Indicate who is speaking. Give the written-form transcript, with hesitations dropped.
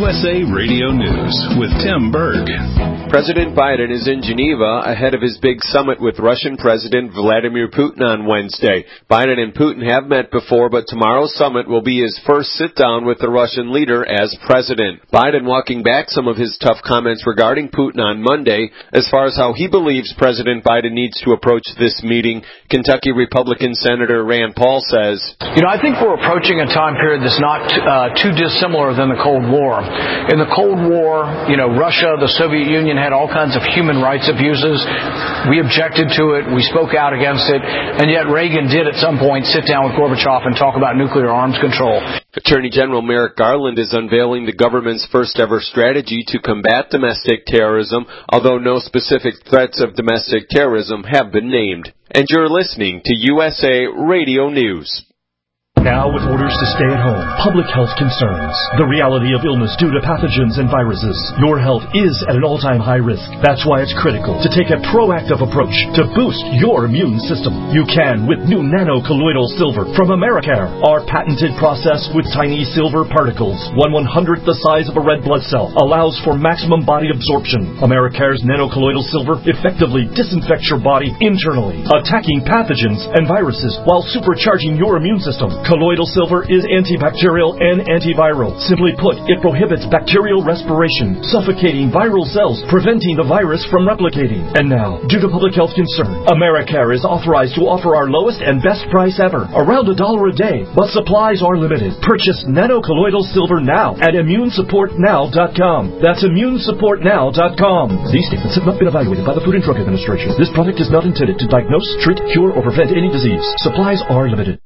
Speaker 1: USA Radio News with Tim Berg.
Speaker 2: President Biden is in Geneva ahead of his big summit with Russian President Vladimir Putin on Wednesday. Biden and Putin have met before, but tomorrow's summit will be his first sit-down with the Russian leader as president. Biden walking back some of his tough comments regarding Putin on Monday as far as how he believes President Biden needs to approach this meeting. Kentucky Republican Senator Rand Paul says,
Speaker 3: I think we're approaching a time period that's not too dissimilar than the Cold War. In the Cold War, Russia, the Soviet Union had all kinds of human rights abuses. We objected to it. We spoke out against it. And yet Reagan did at some point sit down with Gorbachev and talk about nuclear arms control.
Speaker 2: Attorney General Merrick Garland is unveiling the government's first ever strategy to combat domestic terrorism, although no specific threats of domestic terrorism have been named. And you're listening to USA Radio News.
Speaker 4: Now with orders to stay at home, public health concerns, the reality of illness due to pathogens and viruses. Your health is at an all-time high risk. That's why it's critical to take a proactive approach to boost your immune system. You can with new nano-colloidal silver from Americare. Our patented process with tiny silver particles, 1/100th the size of a red blood cell, allows for maximum body absorption. Americare's nano-colloidal silver effectively disinfects your body internally, attacking pathogens and viruses while supercharging your immune system. Colloidal silver is antibacterial and antiviral. Simply put, it prohibits bacterial respiration, suffocating viral cells, preventing the virus from replicating. And now, due to public health concern, Americare is authorized to offer our lowest and best price ever, around $1 a day, but supplies are limited. Purchase nano-colloidal silver now at immunesupportnow.com. That's immunesupportnow.com. These statements have not been evaluated by the Food and Drug Administration. This product is not intended to diagnose, treat, cure, or prevent any disease. Supplies are limited.